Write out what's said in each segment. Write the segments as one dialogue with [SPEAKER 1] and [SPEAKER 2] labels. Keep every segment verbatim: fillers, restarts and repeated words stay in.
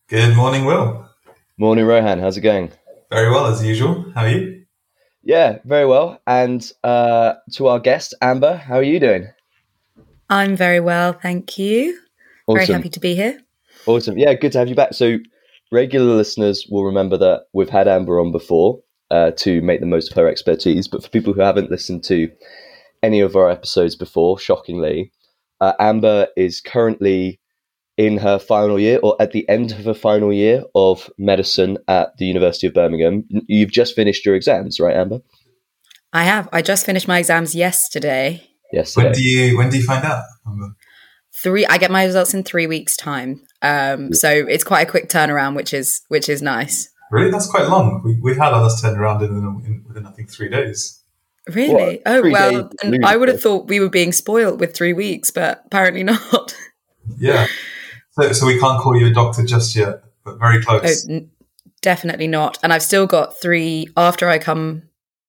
[SPEAKER 1] Good morning, Will.
[SPEAKER 2] Morning, Rohan. How's it going?
[SPEAKER 1] Very well, as usual. How are you?
[SPEAKER 2] Yeah, very well. And uh, to our guest, Amber, how are you doing?
[SPEAKER 3] I'm very well, thank you. Very
[SPEAKER 2] Awesome.
[SPEAKER 3] happy to be here.
[SPEAKER 2] Awesome. Yeah, good to have you back. So, regular listeners will remember that we've had Amber on before uh, to make the most of her expertise. But for people who haven't listened to any of our episodes before, shockingly, uh, Amber is currently in her final year or at the end of her final year of medicine at the University of Birmingham. You've just finished your exams, right, Amber?
[SPEAKER 3] I have. I just finished my exams yesterday.
[SPEAKER 2] Yesterday.
[SPEAKER 1] When do you when do you find out?
[SPEAKER 3] Three. I get my results in three weeks' time. Um, so it's quite a quick turnaround, which is which is nice.
[SPEAKER 1] Really, that's quite long. We we've had others turn around in, in within I think three days.
[SPEAKER 3] Really?
[SPEAKER 2] What?
[SPEAKER 3] Oh
[SPEAKER 2] Three
[SPEAKER 3] well,
[SPEAKER 2] days
[SPEAKER 3] and I would have thought we were being spoiled with three weeks, but apparently not.
[SPEAKER 1] Yeah. So so we can't call you a doctor just yet, but very
[SPEAKER 3] Oh,
[SPEAKER 1] close.
[SPEAKER 3] n- definitely not. And I've still got three after I come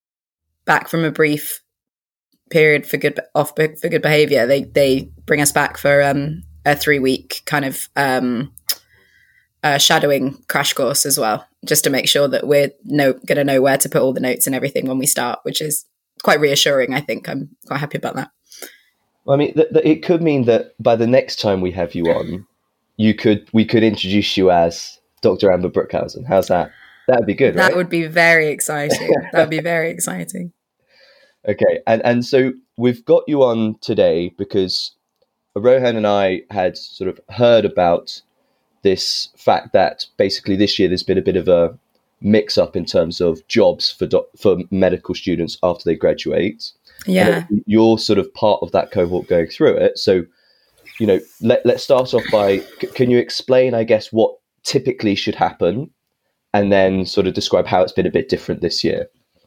[SPEAKER 3] back from a brief period for good off for good behavior. They they bring us back for um, a three week kind of um, uh, shadowing crash course as well, just to make sure that we're no going to know where to put all the notes and everything when we start, which is quite reassuring. I think I'm quite happy about that.
[SPEAKER 2] Well, I mean, th- th- it could mean that by the next time we have you on, you could we could introduce you as Doctor Amber Brookhausen. How's that? That'd be good, right?
[SPEAKER 3] That would be very exciting. That would be very exciting.
[SPEAKER 2] Okay, and and so we've got you on today because Rohan and I had sort of heard about this fact that basically this year there's been a bit of a mix-up in terms of jobs for doc- for medical students after they graduate.
[SPEAKER 3] Yeah.
[SPEAKER 2] And you're sort of part of that cohort going through it. So, you know, let, let's start off by, c- can you explain, I guess, what typically should happen and then sort of describe how it's been a bit different this year?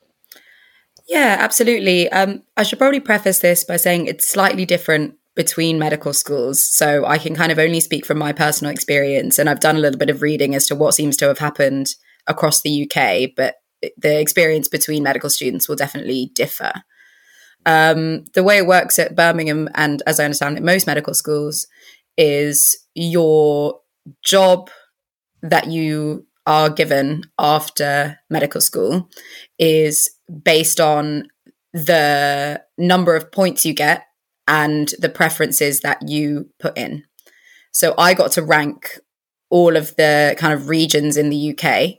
[SPEAKER 3] Yeah, absolutely. Um, I should probably preface this by saying it's slightly different between medical schools. So I can kind of only speak from my personal experience. And I've done a little bit of reading as to what seems to have happened across the U K, but the experience between medical students will definitely differ. Um, the way it works at Birmingham, and as I understand it, most medical schools, is your job that you are given after medical school is based on the number of points you get and the preferences that you put in. So I got to rank all of the kind of regions in the U K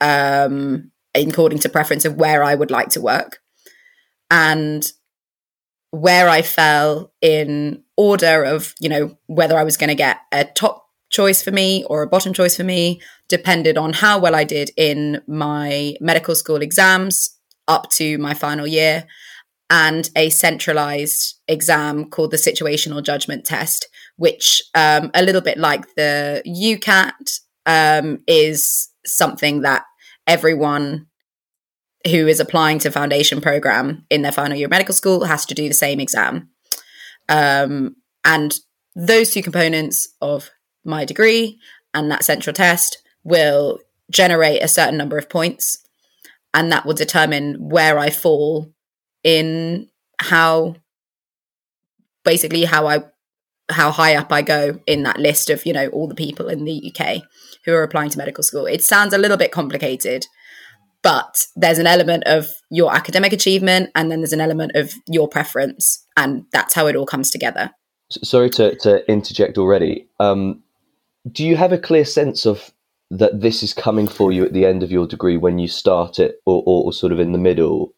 [SPEAKER 3] um, according to preference of where I would like to work. And where I fell in order of, you know, whether I was going to get a top choice for me or a bottom choice for me depended on how well I did in my medical school exams up to my final year and a centralized exam called the situational judgment test, which um, a little bit like the U CAT um, is something that everyone who is applying to foundation program in their final year of medical school has to do the same exam. Um, and those two components of my degree and that central test will generate a certain number of points, and that will determine where I fall in how basically how I how high up I go in that list of, you know, all the people in the U K who are applying to medical school. It sounds a little bit complicated, but there's an element of your academic achievement and then there's an element of your preference, and that's how it all comes together.
[SPEAKER 2] Sorry to, to interject already. Um, do you have a clear sense of that this is coming for you at the end of your degree when you start it, or, or, or sort of in the middle?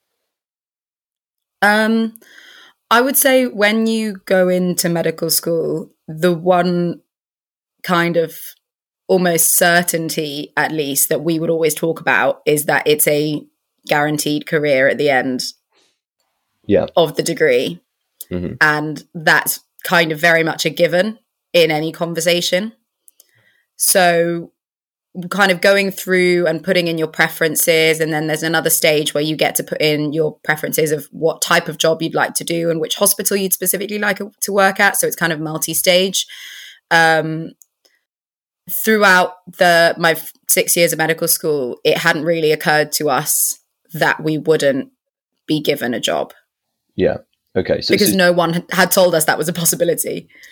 [SPEAKER 3] Um, I would say when you go into medical school, the one kind of almost certainty, at least, that we would always talk about is that it's a guaranteed career at the end
[SPEAKER 2] yeah.
[SPEAKER 3] of the degree.
[SPEAKER 2] Mm-hmm.
[SPEAKER 3] And that's kind of very much a given in any conversation. So kind of going through and putting in your preferences, and then there's another stage where you get to put in your preferences of what type of job you'd like to do and which hospital you'd specifically like to work at. So it's kind of multi-stage. Um, throughout the my six years of medical school, it hadn't really occurred to us that we wouldn't be given a job.
[SPEAKER 2] Yeah. Okay.
[SPEAKER 3] So, because so, no one had told us that was a possibility.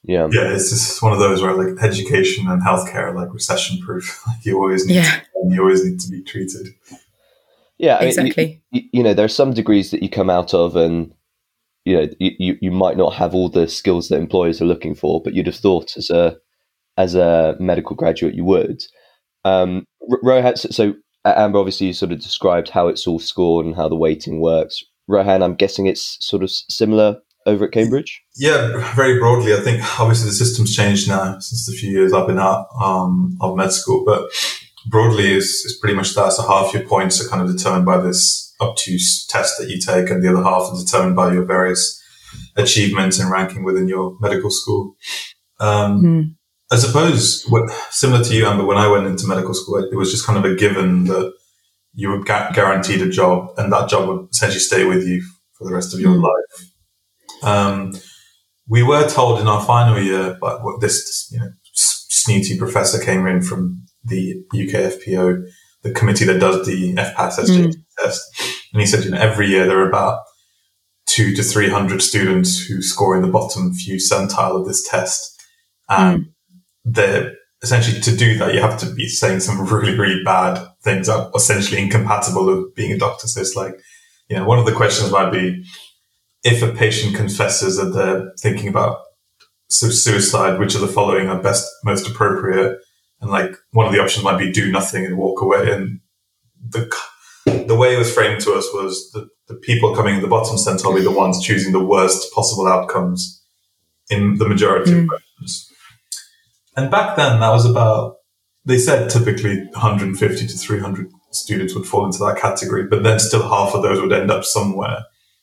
[SPEAKER 2] Yeah.
[SPEAKER 1] Yeah, it's just one of those where like education and healthcare are like recession proof. Like you always need
[SPEAKER 3] Yeah.
[SPEAKER 1] to, you always need to be treated.
[SPEAKER 2] Yeah, I mean,
[SPEAKER 3] Exactly.
[SPEAKER 2] You, you, you know, there are some degrees that you come out of, and you know, you, you, you might not have all the skills that employers are looking for, but you'd have thought as a as a medical graduate you would. Um, Rohan, so, so Amber, obviously, you sort of described how it's all scored and how the weighting works. Rohan, I'm guessing it's sort of similar over at Cambridge?
[SPEAKER 1] Yeah, very broadly. I think obviously the system's changed now since the few years I've been out um, of med school, but broadly is, is pretty much that. So half your points are kind of determined by this obtuse test that you take, and the other half are determined by your various achievements and ranking within your medical school. Um,
[SPEAKER 3] Mm.
[SPEAKER 1] I suppose what, similar to you, Amber, when I went into medical school, it was just kind of a given that you were gu- guaranteed a job, and that job would essentially stay with you for the rest of your
[SPEAKER 3] Mm.
[SPEAKER 1] life. Um, we were told in our final year, but what this, you know, snooty professor came in from the U K F P O, the committee that does the F P A S S J T mm. test, and he said, you know, every year there are about two to three hundred students who score in the bottom few centile of this test, and mm. they're essentially, to do that, you have to be saying some really, really bad things that are essentially incompatible with being a doctor. So it's like, you know, one of the questions might be, if a patient confesses that they're thinking about suicide, which of the following are best, most appropriate? And like one of the options might be do nothing and walk away. And the the way it was framed to us was that the people coming in the bottom centile will be the ones choosing the worst possible outcomes in the majority mm. of questions. And back then, that was about, they said typically one hundred fifty to three hundred students would fall into that category, but then still half of those would end up somewhere.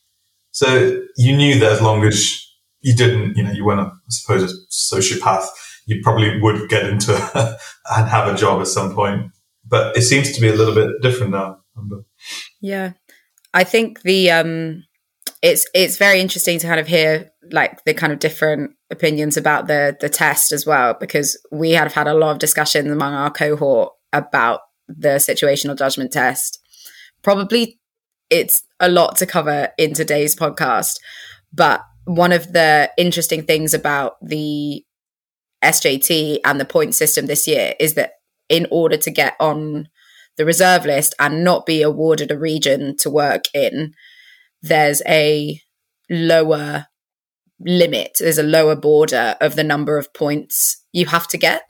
[SPEAKER 1] So you knew that as long as you didn't, you know, you weren't, a, I suppose, a sociopath, you probably would get into and have a job at some point. But it seems to be a little bit different now.
[SPEAKER 3] Yeah. I think the, um, it's, it's very interesting to kind of hear like the kind of different opinions about the, the test as well, because we have had a lot of discussions among our cohort about the situational judgment test. Probably it's a lot to cover in today's podcast, but one of the interesting things about the S J T and the point system this year is that in order to get on the reserve list and not be awarded a region to work in, there's a lower limit, there's a lower border of the number of points you have to get.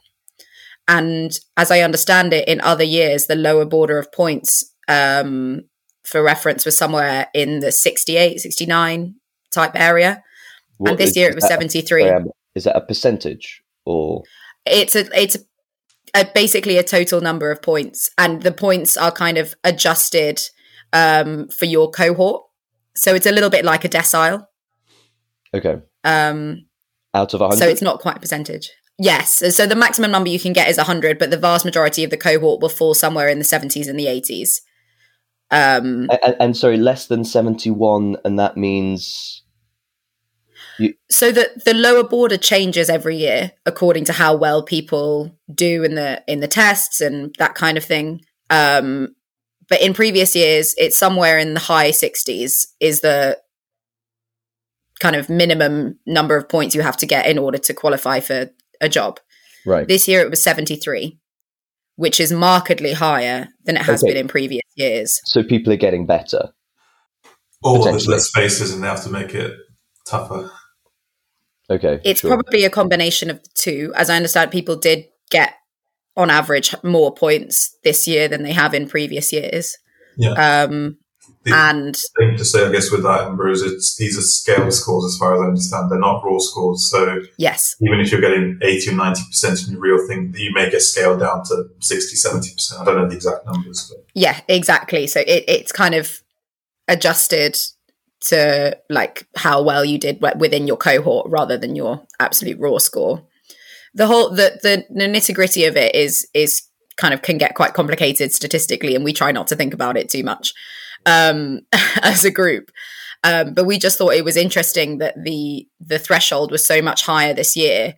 [SPEAKER 3] And as I understand it, in other years, the lower border of points, um, for reference, was somewhere in the sixty-eight, sixty-nine type area. What, and this is, year it was seventy-three.
[SPEAKER 2] A, is that a percentage or?
[SPEAKER 3] It's a, it's a, a, basically a total number of points, and the points are kind of adjusted um, for your cohort. So it's a little bit like a decile.
[SPEAKER 2] Okay.
[SPEAKER 3] Um,
[SPEAKER 2] Out of one hundred?
[SPEAKER 3] So it's not quite a percentage. Yes. So the maximum number you can get is one hundred, but the vast majority of the cohort will fall somewhere in the seventies and the eighties. Um,
[SPEAKER 2] and, and sorry, less than seventy-one, and that means...
[SPEAKER 3] You... So the, the lower border changes every year according to how well people do in the in the tests and that kind of thing. Um, but in previous years, it's somewhere in the high sixties is the kind of minimum number of points you have to get in order to qualify for a job.
[SPEAKER 2] Right.
[SPEAKER 3] This year it was seventy-three, which is markedly higher than it has okay. been in previous years.
[SPEAKER 2] So people are getting better.
[SPEAKER 1] Or there's less spaces and they have to make it tougher.
[SPEAKER 2] Okay.
[SPEAKER 3] It's
[SPEAKER 2] sure.
[SPEAKER 3] probably a combination of the two. As I understand, people did get, on average, more points this year than they have in previous years.
[SPEAKER 1] Yeah.
[SPEAKER 3] Um,
[SPEAKER 1] the
[SPEAKER 3] and
[SPEAKER 1] thing to say, I guess, with that, Amber, is it's, these are scale scores as far as I understand. They're not raw scores. So
[SPEAKER 3] yes,
[SPEAKER 1] even if you're getting eighty or ninety percent in your real thing, you may get scaled down to sixty, seventy percent. I don't know the exact numbers. But.
[SPEAKER 3] Yeah, exactly. So it, it's kind of adjusted to like how well you did within your cohort rather than your absolute raw score. The whole the the, the nitty gritty of it is is kind of can get quite complicated statistically, and we try not to think about it too much um, as a group. Um, but we just thought it was interesting that the the threshold was so much higher this year,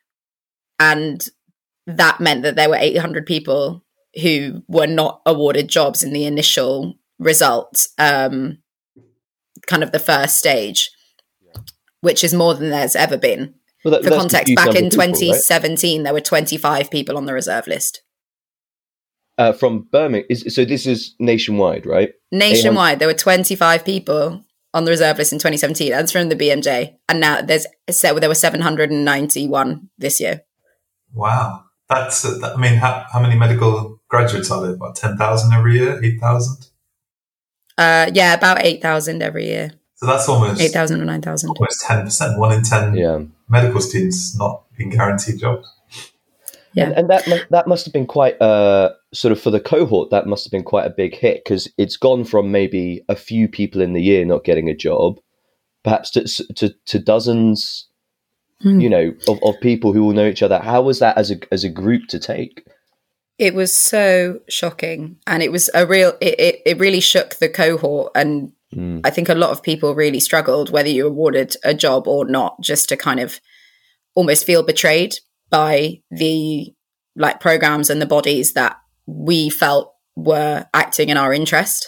[SPEAKER 3] and that meant that there were eight hundred people who were not awarded jobs in the initial results. Um, kind of the first stage, which is more than there's ever been.
[SPEAKER 2] Well, that,
[SPEAKER 3] For
[SPEAKER 2] that's a
[SPEAKER 3] context,
[SPEAKER 2] huge
[SPEAKER 3] back
[SPEAKER 2] number
[SPEAKER 3] in
[SPEAKER 2] of people, right?
[SPEAKER 3] twenty seventeen, there were twenty-five people on the reserve list.
[SPEAKER 2] Uh, from Birmingham. Is, so this is nationwide, right?
[SPEAKER 3] Nationwide, there were twenty-five people on the reserve list in twenty seventeen. That's from the B M J. And now there's there were seven hundred ninety-one this year.
[SPEAKER 1] Wow. That's, I mean, how, how many medical graduates are there? About ten thousand every year? eight thousand?
[SPEAKER 3] Uh, yeah, about eight thousand every year.
[SPEAKER 1] So that's almost
[SPEAKER 3] eight thousand or nine thousand.
[SPEAKER 1] Almost ten percent. One in ten
[SPEAKER 2] Yeah.
[SPEAKER 1] medical students not being guaranteed jobs.
[SPEAKER 3] Yeah.
[SPEAKER 2] And, and that mu- that must have been quite uh sort of for the cohort. That must have been quite a big hit because it's gone from maybe a few people in the year not getting a job, perhaps to to, to dozens,
[SPEAKER 3] Hmm.
[SPEAKER 2] you know, of, of people who all know each other. How was that as a as a group to take?
[SPEAKER 3] It was so shocking, and it was a real. It it, it really shook the cohort, and
[SPEAKER 2] Mm.
[SPEAKER 3] I think a lot of people really struggled whether you awarded a job or not, just to kind of almost feel betrayed by the like programs and the bodies that we felt were acting in our interest.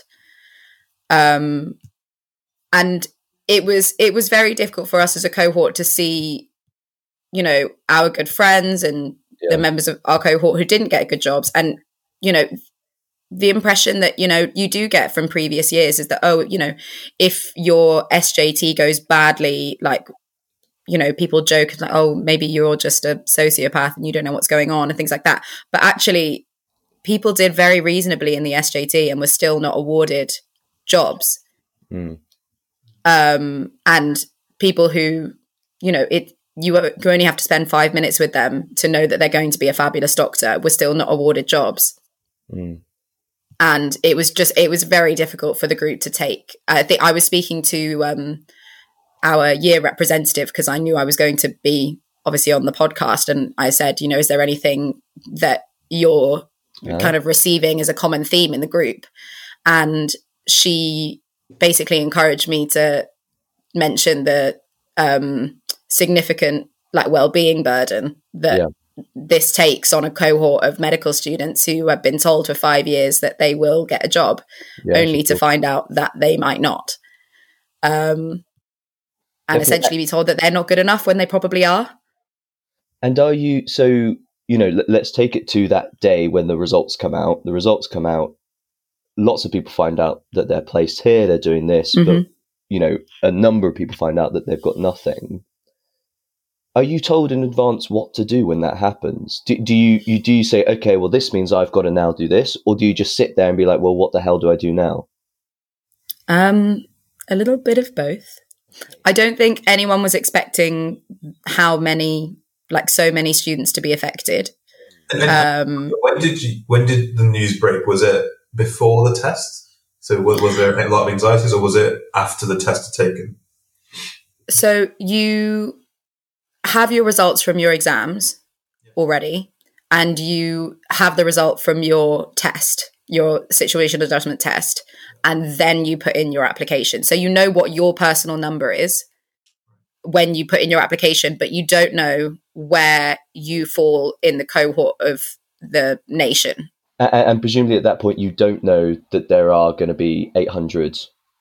[SPEAKER 3] Um, and it was it was very difficult for us as a cohort to see, you know, our good friends and
[SPEAKER 2] Yeah.
[SPEAKER 3] the members of our cohort who didn't get good jobs, and you know. The impression that, you know, you do get from previous years is that, oh, you know, if your S J T goes badly, like, you know, people joke like, oh, maybe you're just a sociopath and you don't know what's going on and things like that. But actually, people did very reasonably in the S J T and were still not awarded jobs.
[SPEAKER 2] Mm.
[SPEAKER 3] Um, and people who, you know, it you, you only have to spend five minutes with them to know that they're going to be a fabulous doctor were still not awarded jobs.
[SPEAKER 2] Mm.
[SPEAKER 3] And it was just, it was very difficult for the group to take. I think I was speaking to um, our year representative because I knew I was going to be obviously on the podcast. And I said, you know, is there anything that you're
[SPEAKER 2] Yeah.
[SPEAKER 3] kind of receiving as a common theme in the group? And she basically encouraged me to mention the um, significant like well-being burden that
[SPEAKER 2] Yeah.
[SPEAKER 3] this takes on a cohort of medical students who have been told for five years that they will get a job,
[SPEAKER 2] Yeah,
[SPEAKER 3] only to
[SPEAKER 2] sure.
[SPEAKER 3] find out that they might not. Um, and
[SPEAKER 2] Definitely.
[SPEAKER 3] essentially be told that they're not good enough when they probably are.
[SPEAKER 2] And are you, so, you know, let, let's take it to that day when the results come out. The results come out, lots of people find out that they're placed here, they're doing this, but,
[SPEAKER 3] Mhm.
[SPEAKER 2] you know, a number of people find out that they've got nothing. Are you told in advance what to do when that happens? Do, do you, you do you say, okay, well, this means I've got to now do this? Or do you just sit there and be like, well, what the hell do I do now?
[SPEAKER 3] Um, a little bit of both. I don't think anyone was expecting how many, like so many students to be affected.
[SPEAKER 1] And then
[SPEAKER 3] Um,
[SPEAKER 1] when did you, when did the news break? Was it before the test? So was, was there a lot of anxieties, or was it after the test had taken?
[SPEAKER 3] so you have your results from your exams already, and you have the result from your test, your situation adjustment test, and then you put in your application. So you know what your personal number is when you put in your application, but you don't know where you fall in the cohort of the nation.
[SPEAKER 2] And, and presumably at that point, you don't know that there are going to be eight hundred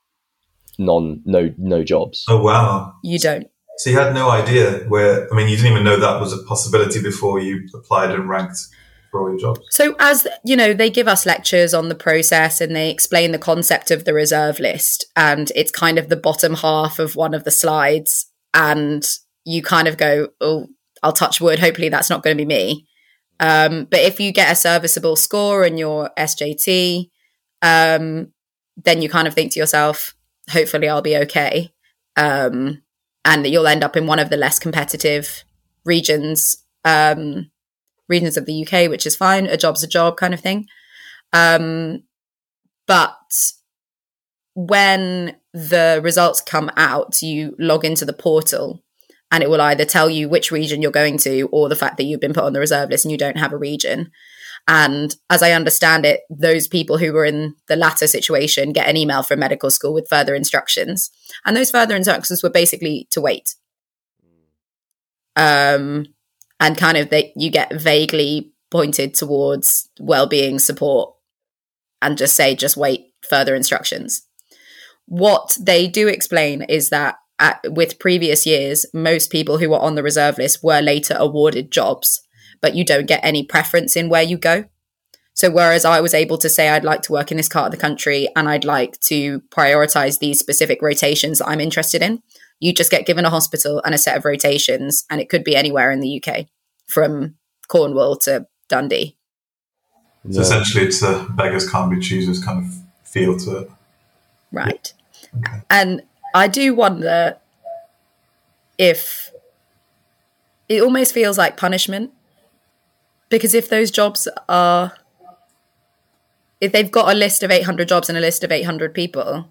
[SPEAKER 2] non no no jobs.
[SPEAKER 1] Oh, wow.
[SPEAKER 3] You don't.
[SPEAKER 1] So you had no idea where, I mean, you didn't even know that was a possibility before you applied and ranked for all your jobs.
[SPEAKER 3] So as, you know, they give us lectures on the process and they explain the concept of the reserve list, and it's kind of the bottom half of one of the slides, and you kind of go, oh, I'll touch wood. Hopefully that's not going to be me. Um, but if you get a serviceable score in your S J T, um, then you kind of think to yourself, hopefully I'll be okay. Um, and that you'll end up in one of the less competitive regions, um, regions of the U K, which is fine. A job's a job kind of thing. Um, but when the results come out, you log into the portal and it will either tell you which region you're going to, or the fact that you've been put on the reserve list and you don't have a region. And as I understand it, those people who were in the latter situation get an email from medical school with further instructions. And those further instructions were basically to wait. Um, and kind of they, you get vaguely pointed towards well-being support and just say, just wait, further instructions. What they do explain is that at, with previous years, most people who were on the reserve list were later awarded jobs, but you don't get any preference in where you go. So whereas I was able to say, I'd like to work in this part of the country and I'd like to prioritize these specific rotations that I'm interested in, you just get given a hospital and a set of rotations, and it could be anywhere in the U K, from Cornwall to Dundee.
[SPEAKER 1] So yeah. Essentially it's a beggars can't be choosers kind of feel to it.
[SPEAKER 3] Right. Okay. And I do wonder if it almost feels like punishment, because if those jobs are, if they've got a list of eight hundred jobs and a list of eight hundred people,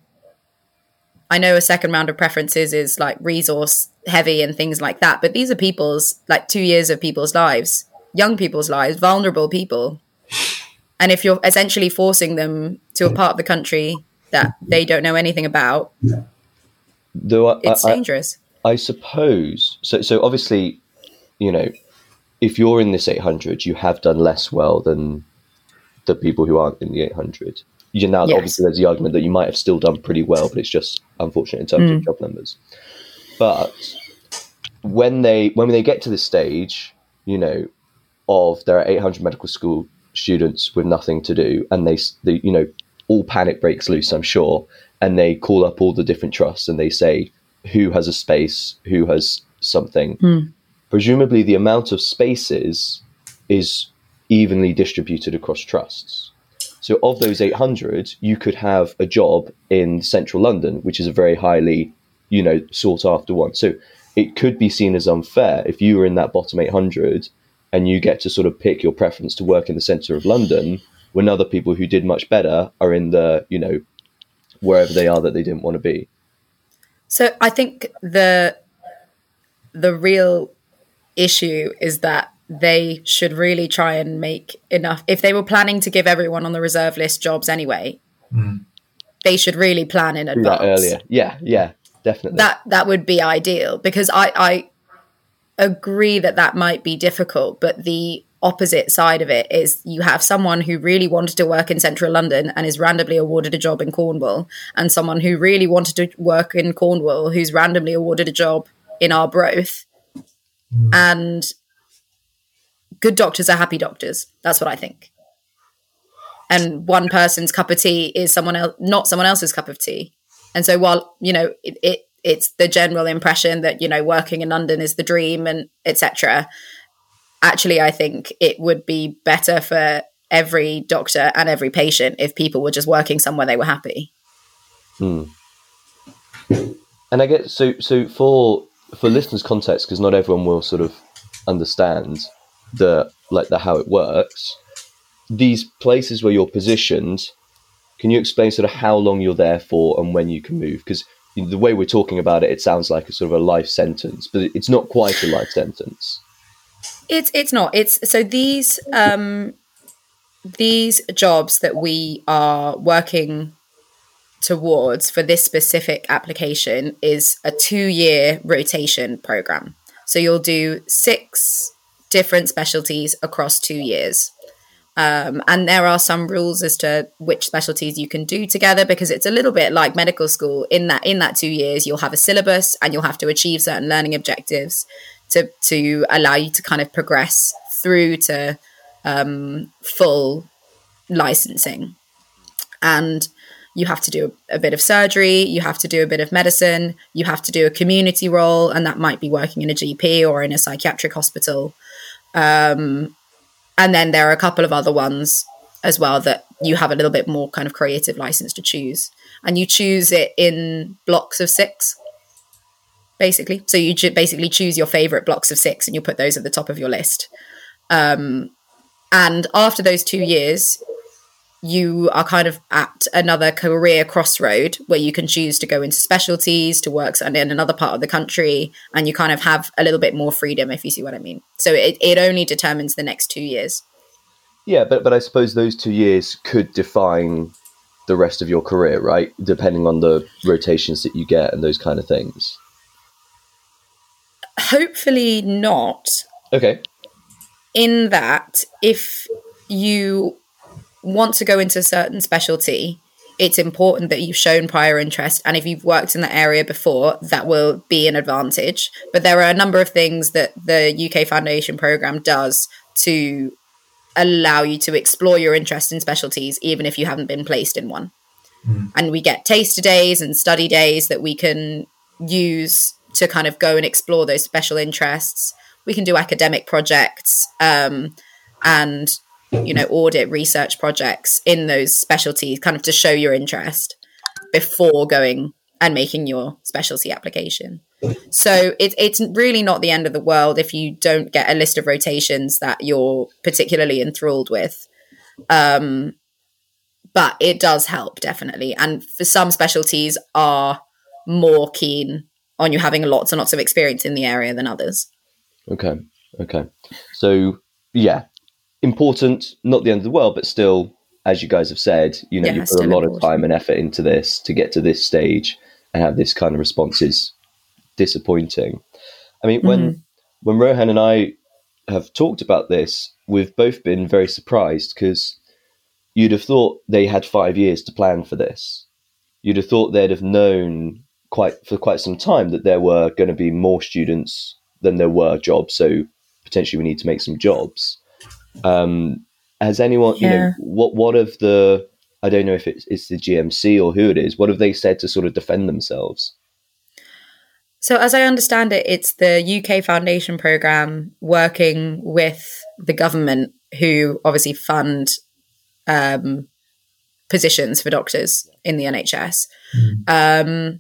[SPEAKER 3] I know a second round of preferences is like resource heavy and things like that, but these are people's, like two years of people's lives, young people's lives, vulnerable people. And if you're essentially forcing them to a part of the country that they don't know anything about,
[SPEAKER 2] Though I,
[SPEAKER 3] it's
[SPEAKER 2] I,
[SPEAKER 3] dangerous.
[SPEAKER 2] I, I suppose. So, so obviously, you know, if you're in this eight hundred, you have done less well than the people who aren't in the eight hundred. You know, yes. Obviously there's the argument that you might have still done pretty well, but it's just unfortunate in terms mm. of job numbers. But when they when they get to this stage, you know, of there are eight hundred medical school students with nothing to do, and they, they you know, all panic breaks loose, I'm sure, and they call up all the different trusts and they say who has a space, who has something. Mm. Presumably the amount of spaces is evenly distributed across trusts. So of those eight hundred, you could have a job in central London, which is a very highly, you know, sought after one. So it could be seen as unfair if you were in that bottom eight hundred and you get to sort of pick your preference to work in the centre of London, when other people who did much better are in the, you know, wherever they are that they didn't want to be.
[SPEAKER 3] So I think the the real issue is that they should really try and make enough. If they were planning to give everyone on the reserve list jobs anyway, mm. they should really plan in advance.
[SPEAKER 2] Do that earlier. Yeah, yeah, definitely.
[SPEAKER 3] That that would be ideal, because I, I agree that that might be difficult, but the opposite side of it is you have someone who really wanted to work in central London and is randomly awarded a job in Cornwall, and someone who really wanted to work in Cornwall who's randomly awarded a job in Arbroath. Mm. And good doctors are happy doctors. That's what I think. And one person's cup of tea is someone else, not someone else's cup of tea. And so while, you know, it, it it's the general impression that, you know, working in London is the dream and et cetera, actually, I think it would be better for every doctor and every patient if people were just working somewhere they were happy.
[SPEAKER 2] Hmm. And I get, so, so for, for listeners' context, because not everyone will sort of understand the like the how it works, these places where you're positioned, can you explain sort of how long you're there for and when you can move? Because the way we're talking about it, it sounds like a sort of a life sentence, but it's not quite a life sentence.
[SPEAKER 3] It's it's not. It's so these um, these jobs that we are working towards for this specific application is a two-year rotation program. So you'll do six different specialties across two years. Um, and there are some rules as to which specialties you can do together, because it's a little bit like medical school in that in that two years, you'll have a syllabus and you'll have to achieve certain learning objectives to, to allow you to kind of progress through to um, full licensing. And you have to do a, a bit of surgery, you have to do a bit of medicine, you have to do a community role, and that might be working in a G P or in a psychiatric hospital. Um, and then there are a couple of other ones as well that you have a little bit more kind of creative license to choose. And you choose it in blocks of six, basically. So you ju- basically choose your favorite blocks of six and you put those at the top of your list. Um, and after those two years, you are kind of at another career crossroad where you can choose to go into specialties, to work in another part of the country, and you kind of have a little bit more freedom, if you see what I mean. So it, it only determines the next two years.
[SPEAKER 2] Yeah, but, but I suppose those two years could define the rest of your career, right? Depending on the rotations that you get and those kind of things.
[SPEAKER 3] Hopefully not.
[SPEAKER 2] Okay.
[SPEAKER 3] In that, if you want to go into a certain specialty, it's important that you've shown prior interest. And if you've worked in the area before, that will be an advantage. But there are a number of things that the U K Foundation Programme does to allow you to explore your interest in specialties, even if you haven't been placed in one. Mm. And we get taster days and study days that we can use to kind of go and explore those special interests. We can do academic projects um, and, you know, audit research projects in those specialties, kind of to show your interest before going and making your specialty application. So it, it's really not the end of the world if you don't get a list of rotations that you're particularly enthralled with. Um, but it does help, definitely. And for some specialties are more keen on you having lots and lots of experience in the area than others.
[SPEAKER 2] Okay. Okay. So, yeah, important, not the end of the world, but still, as you guys have said, you know, yeah, you put a lot important. of time and effort into this to get to this stage and have this kind of response is disappointing. I mean, when mm-hmm. when Rohan and I have talked about this, we've both been very surprised because you'd have thought they had five years to plan for this. You'd have thought they'd have known quite for quite some time that there were going to be more students than there were jobs, so potentially we need to make some jobs. Um, has anyone, yeah. you know, what what of the, I don't know if it's, it's the G M C or who it is, what have they said to sort of defend themselves?
[SPEAKER 3] So as I understand it, it's the U K Foundation Programme working with the government who obviously fund um, positions for doctors in the N H S. Mm. Um,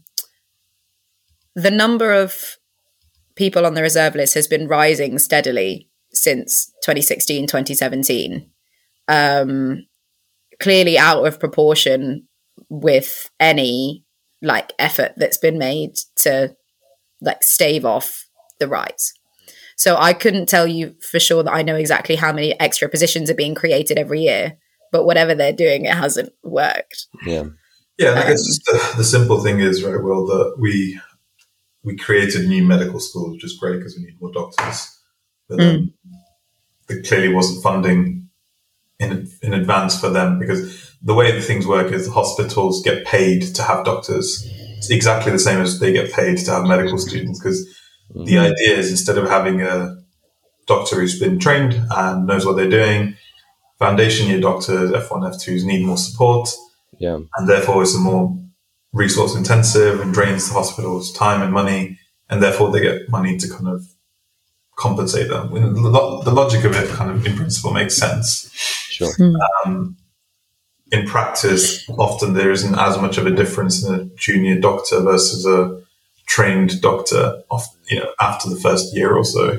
[SPEAKER 3] the number of people on the reserve list has been rising steadily since twenty sixteen, twenty seventeen. Um, clearly out of proportion with any like effort that's been made to like stave off the rise. So I couldn't tell you for sure that I know exactly how many extra positions are being created every year, but whatever they're doing, it hasn't worked.
[SPEAKER 2] Yeah.
[SPEAKER 1] Yeah. And I guess just the, the simple thing is, right, Will, that we, we created new medical schools, which is great because we need more doctors. But then mm. there clearly wasn't funding in in advance for them, because the way that things work is the hospitals get paid to have doctors. It's exactly the same as they get paid to have medical students, because mm. the idea is instead of having a doctor who's been trained and knows what they're doing, foundation year doctors, F one, F twos need more support.
[SPEAKER 2] Yeah. And
[SPEAKER 1] therefore it's a more resource intensive and drains the hospital's time and money, and therefore they get money to kind of compensate them. The logic of it kind of in principle makes sense.
[SPEAKER 2] Sure.
[SPEAKER 1] Um, in practice, often there isn't as much of a difference in a junior doctor versus a trained doctor off, you know, after the first year or so.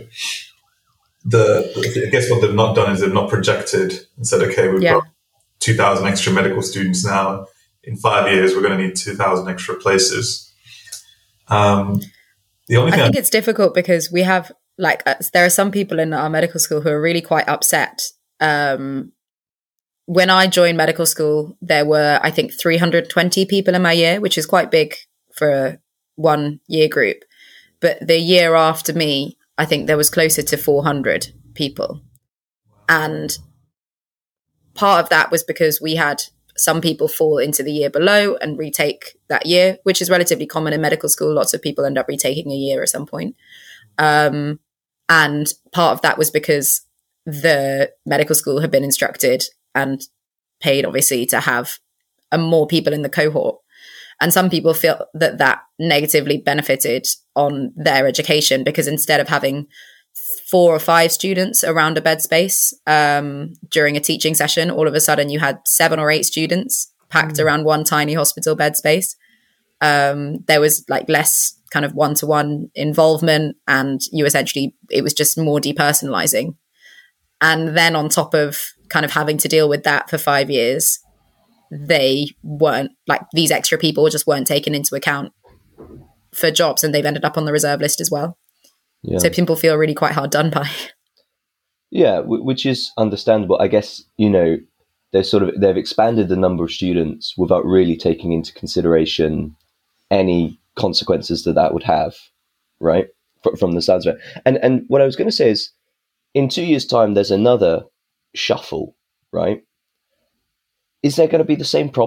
[SPEAKER 1] The I guess what they've not done is they've not projected and said, okay, we've yeah. got two thousand extra medical students now. In five years, we're going to need two thousand extra places. Um, the only
[SPEAKER 3] I
[SPEAKER 1] thing
[SPEAKER 3] think
[SPEAKER 1] I-
[SPEAKER 3] it's difficult because we have, like, uh, there are some people in our medical school who are really quite upset. Um, when I joined medical school, there were, I think, three hundred twenty people in my year, which is quite big for one year group. But the year after me, I think there was closer to four hundred people. And part of that was because we had some people fall into the year below and retake that year, which is relatively common in medical school. Lots of people end up retaking a year at some point. Um, and part of that was because the medical school had been instructed and paid, obviously, to have a more people in the cohort. And some people feel that that negatively benefited on their education, because instead of having four or five students around a bed space um, during a teaching session, all of a sudden you had seven or eight students packed mm. around one tiny hospital bed space. Um, there was like less kind of one-to-one involvement, and you essentially, it was just more depersonalizing. And then on top of kind of having to deal with that for five years, they weren't, like, these extra people just weren't taken into account for jobs, and they've ended up on the reserve list as well. Yeah. So people feel really quite hard done by.
[SPEAKER 2] Yeah, w- which is understandable. I guess, you know, they're sort of, they've expanded the number of students without really taking into consideration any consequences that that would have, right? F- from the sounds of it. And, and what I was going to say is, in two years' time, there's another shuffle, right? Is there going to be the same problem?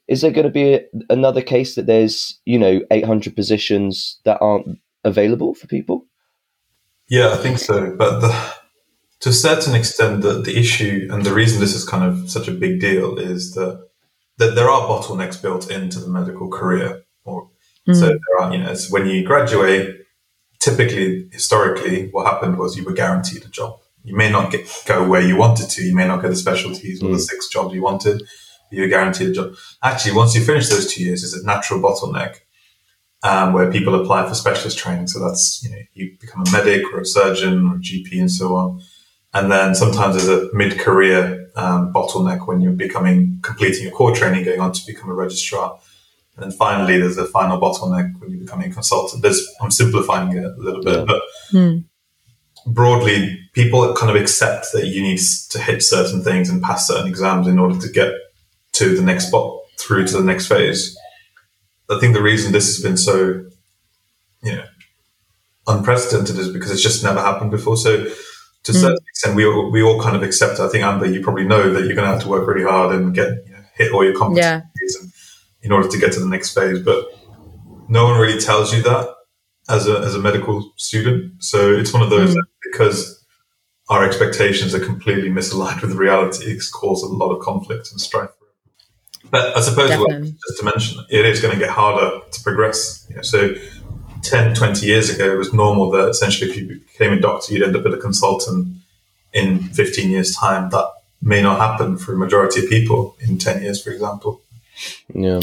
[SPEAKER 2] is there going to be a, another case that there's, you know, eight hundred positions that aren't available for people?
[SPEAKER 1] Yeah, I think so. But the, to a certain extent, the, the issue and the reason this is kind of such a big deal is that, that there are bottlenecks built into the medical career. Or, mm. So there are, you know, it's when you graduate, typically, historically, what happened was you were guaranteed a job. You may not get, go where you wanted to. You may not get the specialties or mm. the six jobs you wanted. You're guaranteed a job. Actually, once you finish those two years, it's a natural bottleneck um, where people apply for specialist training. So that's, you know, you become a medic or a surgeon or a G P and so on. And then sometimes there's a mid-career um, bottleneck when you're becoming, completing your core training, going on to become a registrar. And then finally, there's a final bottleneck when you're becoming a consultant. There's, I'm simplifying it a little bit, yeah. but mm. broadly, people kind of accept that you need to hit certain things and pass certain exams in order to get to the next spot, through to the next phase. I think the reason this has been so, you know, unprecedented is because it's just never happened before. So to a mm. certain extent, we all, we all kind of accept it. I think, Amber, you probably know that you're going to have to work really hard and get, you know, hit all your competencies yeah. and, in order to get to the next phase. But no one really tells you that as a as a medical student. So it's one of those mm. that because our expectations are completely misaligned with reality, it's caused a lot of conflict and strife. But I suppose, well, just to mention, it is going to get harder to progress. You know, so ten, twenty years ago, it was normal that essentially if you became a doctor, you'd end up as a consultant in fifteen years' time. That may not happen for a majority of people in ten years, for example.
[SPEAKER 2] Yeah.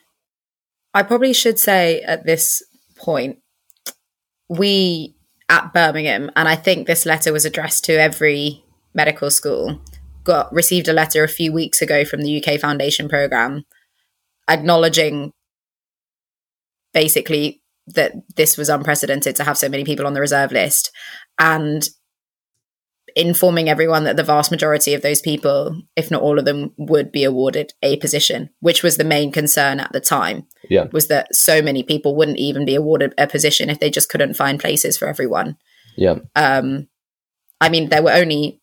[SPEAKER 3] I probably should say at this point, we at Birmingham, and I think this letter was addressed to every medical school, got received a letter a few weeks ago from the U K Foundation Programme acknowledging basically that this was unprecedented to have so many people on the reserve list, and informing everyone that the vast majority of those people, if not all of them, would be awarded a position, which was the main concern at the time.
[SPEAKER 2] Yeah.
[SPEAKER 3] Was that so many people wouldn't even be awarded a position if they just couldn't find places for everyone.
[SPEAKER 2] Yeah.
[SPEAKER 3] Um, I mean, there were only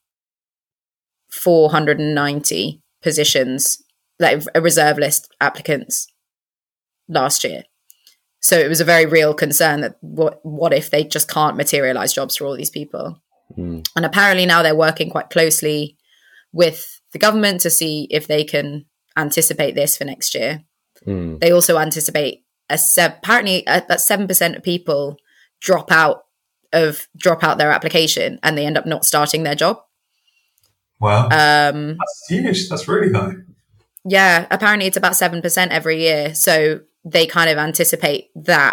[SPEAKER 3] four hundred ninety positions, like a reserve list applicants last year. So it was a very real concern that what what if they just can't materialize jobs for all these people?
[SPEAKER 2] Mm.
[SPEAKER 3] And apparently now they're working quite closely with the government to see if they can anticipate this for next year.
[SPEAKER 2] Mm.
[SPEAKER 3] They also anticipate a se- apparently a, that seven percent of people drop out of drop out their application and they end up not starting their job.
[SPEAKER 1] Wow.
[SPEAKER 3] Um,
[SPEAKER 1] That's huge. That's really high.
[SPEAKER 3] Yeah, apparently it's about seven percent every year. So they kind of anticipate that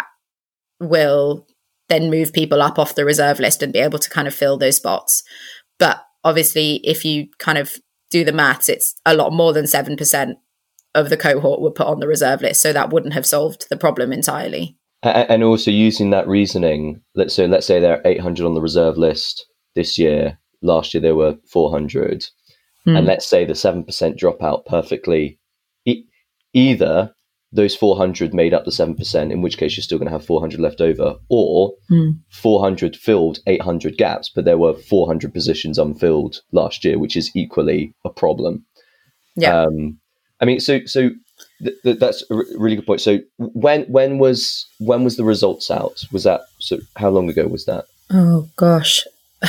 [SPEAKER 3] will then move people up off the reserve list and be able to kind of fill those spots. But obviously, if you kind of do the maths, it's a lot more than seven percent of the cohort were put on the reserve list. So that wouldn't have solved the problem entirely.
[SPEAKER 2] And also using that reasoning, let's so let's say there are eight hundred on the reserve list this year. Last year there were four hundred. Mm. And let's say the seven percent dropout perfectly. E- either those four hundred made up the seven percent, in which case you're still going to have four hundred left over, or
[SPEAKER 3] mm.
[SPEAKER 2] four hundred filled eight hundred gaps, but there were four hundred positions unfilled last year, which is equally a problem.
[SPEAKER 3] Yeah.
[SPEAKER 2] Um, I mean, so so th- th- that's a r- really good point. So when when was when was the results out? Was that so? How long ago was that?
[SPEAKER 3] Oh gosh,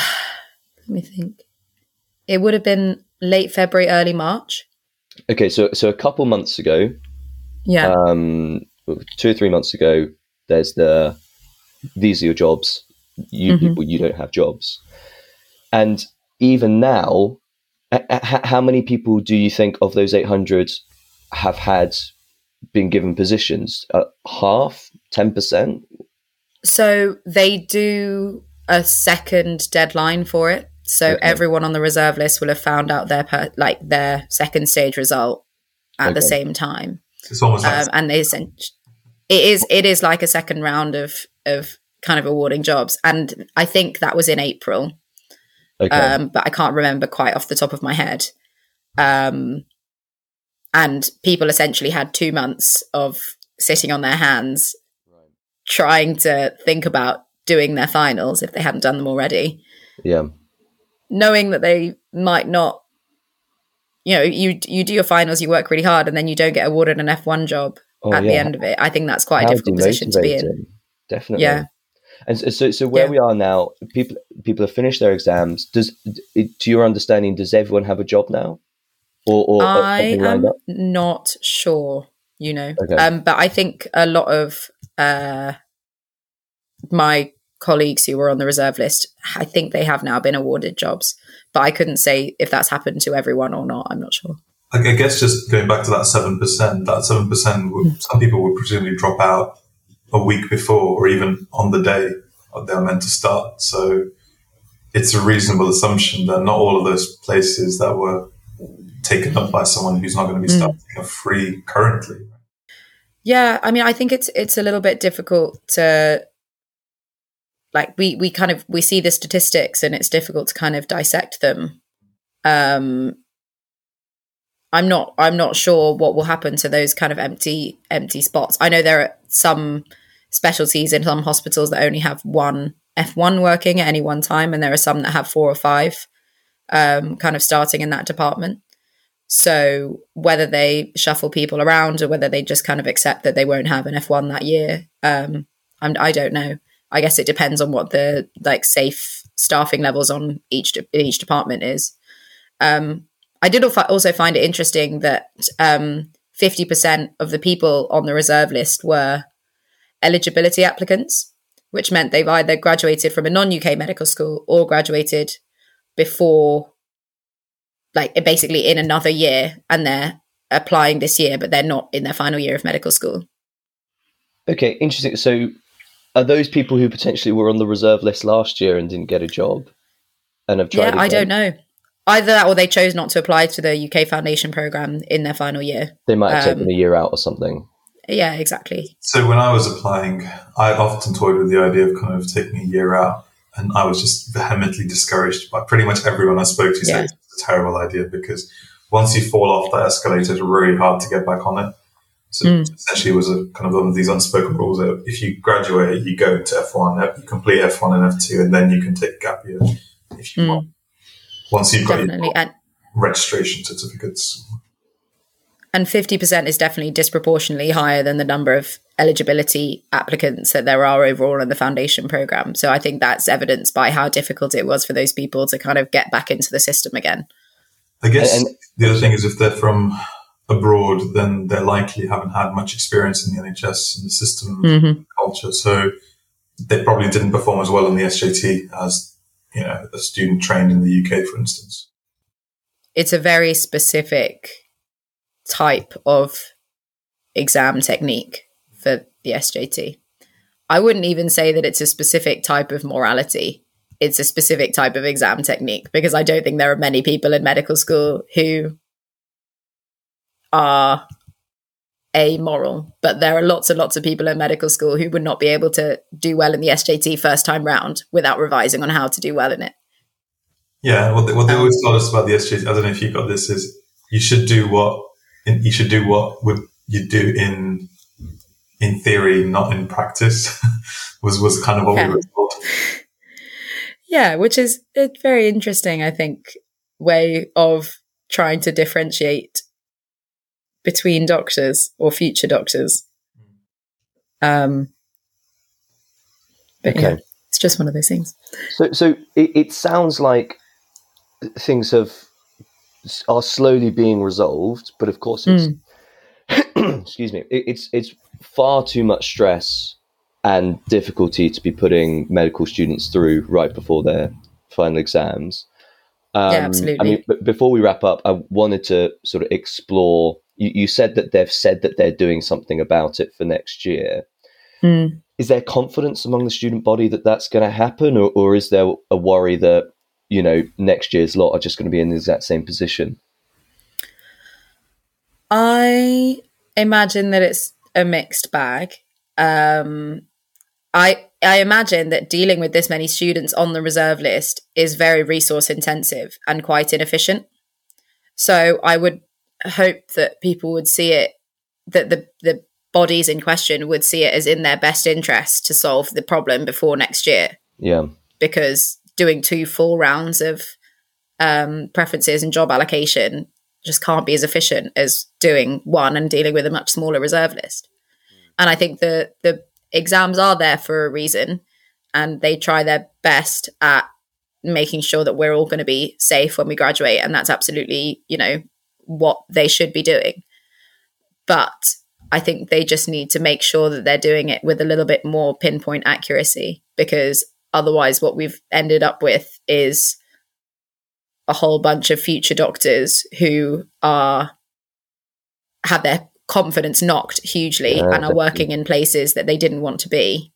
[SPEAKER 3] let me think. It would have been late February, early March.
[SPEAKER 2] Okay, so so a couple months ago.
[SPEAKER 3] Yeah.
[SPEAKER 2] Um, two or three months ago, there's the these are your jobs. You
[SPEAKER 3] Mm-hmm.
[SPEAKER 2] you, you don't have jobs, and even now, a- a- how many people do you think of those eight hundred have had been given positions? Uh, half, ten percent.
[SPEAKER 3] So they do a second deadline for it. So
[SPEAKER 2] Okay.
[SPEAKER 3] everyone on the reserve list will have found out their per- like their second stage result at the
[SPEAKER 2] Okay.
[SPEAKER 3] same time.
[SPEAKER 1] It's almost like
[SPEAKER 3] Um, and they sent it is it is like a second round of of kind of awarding jobs, and I think that was in April,
[SPEAKER 2] Okay.
[SPEAKER 3] um, but I can't remember quite off the top of my head. Um, and people essentially had two months of sitting on their hands,
[SPEAKER 2] Right.
[SPEAKER 3] trying to think about doing their finals if they hadn't done them already,
[SPEAKER 2] Yeah.
[SPEAKER 3] knowing that they might not, you know, you you do your finals, you work really hard, and then you don't get awarded an F one job
[SPEAKER 2] oh,
[SPEAKER 3] at
[SPEAKER 2] yeah.
[SPEAKER 3] the end of it. I think that's quite
[SPEAKER 2] How
[SPEAKER 3] a difficult position to be in.
[SPEAKER 2] Definitely.
[SPEAKER 3] Yeah.
[SPEAKER 2] And so, so, so where
[SPEAKER 3] yeah.
[SPEAKER 2] we are now, people people have finished their exams. Does, to your understanding, does everyone have a job now, or, or
[SPEAKER 3] I am
[SPEAKER 2] up?
[SPEAKER 3] not sure. You know,
[SPEAKER 2] okay.
[SPEAKER 3] um, but I think a lot of uh, my colleagues who were on the reserve list, I think they have now been awarded jobs. But I couldn't say if that's happened to everyone or not. I'm not sure.
[SPEAKER 1] I guess just going back to that seven percent, that seven percent, would, some people would presumably drop out a week before or even on the day they're meant to start. So it's a reasonable assumption that not all of those places that were taken up by someone who's not going to be starting mm. are free currently.
[SPEAKER 3] Yeah, I mean, I think it's it's a little bit difficult to, like, we, we kind of, we see the statistics and it's difficult to kind of dissect them. Um, I'm not, I'm not sure what will happen to those kind of empty, empty spots. I know there are some specialties in some hospitals that only have one F one working at any one time, and there are some that have four or five um, kind of starting in that department. So whether they shuffle people around or whether they just kind of accept that they won't have an F one that year, um, I'm, I don't know. I guess it depends on what the like safe staffing levels on each de- each department is. Um, I did also find it interesting that um, fifty percent of the people on the reserve list were eligibility applicants, which meant they've either graduated from a non-U K medical school or graduated before, like basically in another year, and they're applying this year, but they're not in their final year of medical school.
[SPEAKER 2] Okay, interesting. So are those people who potentially were on the reserve list last year and didn't get a job and have tried
[SPEAKER 3] Yeah,
[SPEAKER 2] again?
[SPEAKER 3] I don't know. Either that or they chose not to apply to the U K Foundation programme in their final year.
[SPEAKER 2] They might have
[SPEAKER 3] um,
[SPEAKER 2] taken a year out or something.
[SPEAKER 3] Yeah, exactly.
[SPEAKER 1] So when I was applying, I often toyed with the idea of kind of taking a year out, and I was just vehemently discouraged by pretty much everyone I spoke to.
[SPEAKER 3] Yeah.
[SPEAKER 1] Said it's a terrible idea because once you fall off that escalator, it's really hard to get back on it. So mm. essentially it was a kind of one of these unspoken rules that if you graduate, you go to F one, you complete F one and F two, and then you can take a gap year if you mm. want. Once you've
[SPEAKER 3] definitely.
[SPEAKER 1] got your and, registration certificates.
[SPEAKER 3] And fifty percent is definitely disproportionately higher than the number of eligibility applicants that there are overall in the foundation program. So I think that's evidenced by how difficult it was for those people to kind of get back into the system again.
[SPEAKER 1] I guess
[SPEAKER 2] and,
[SPEAKER 1] the other thing is if they're from abroad, then they likely haven't had much experience in the N H S and the system mm-hmm. culture. So they probably didn't perform as well in the S J T as, you know, a student trained in the U K, for instance.
[SPEAKER 3] It's a very specific type of exam technique for the S J T. I wouldn't even say that it's a specific type of morality. It's a specific type of exam technique, because I don't think there are many people in medical school who are amoral, but there are lots and lots of people in medical school who would not be able to do well in the S J T first time round without revising on how to do well in it.
[SPEAKER 1] Yeah, what they, what they always told us about the S J T, I don't know if you got this, is you should do what you should do what would you do in in theory, not in practice. was was kind of what yeah. we were told.
[SPEAKER 3] Yeah, which is a very interesting, I think, way of trying to differentiate between doctors or future doctors. Um, but okay. yeah, it's just one of those things.
[SPEAKER 2] So, so it, it sounds like things have are slowly being resolved, but of course, it's mm. excuse me, it, it's it's far too much stress and difficulty to be putting medical students through right before their final exams. Um,
[SPEAKER 3] yeah, absolutely.
[SPEAKER 2] I mean, b- before we wrap up, I wanted to sort of explore. You, you said that they've said that they're doing something about it for next year.
[SPEAKER 3] Mm.
[SPEAKER 2] Is there confidence among the student body that that's going to happen, or, or is there a worry that, you know, next year's lot are just going to be in the exact same position?
[SPEAKER 3] I imagine that it's a mixed bag. Um, I I imagine that dealing with this many students on the reserve list is very resource intensive and quite inefficient. So I would hope that people would see it, that the, the bodies in question would see it as in their best interest to solve the problem before next year.
[SPEAKER 2] Yeah.
[SPEAKER 3] Because doing two full rounds of um, preferences and job allocation just can't be as efficient as doing one and dealing with a much smaller reserve list. And I think the the exams are there for a reason, and they try their best at making sure that we're all going to be safe when we graduate. And that's absolutely, you know, what they should be doing. But I think they just need to make sure that they're doing it with a little bit more pinpoint accuracy, because otherwise what we've ended up with is a whole bunch of future doctors who are have their confidence knocked hugely
[SPEAKER 2] yeah,
[SPEAKER 3] and are working in places that they didn't want to be.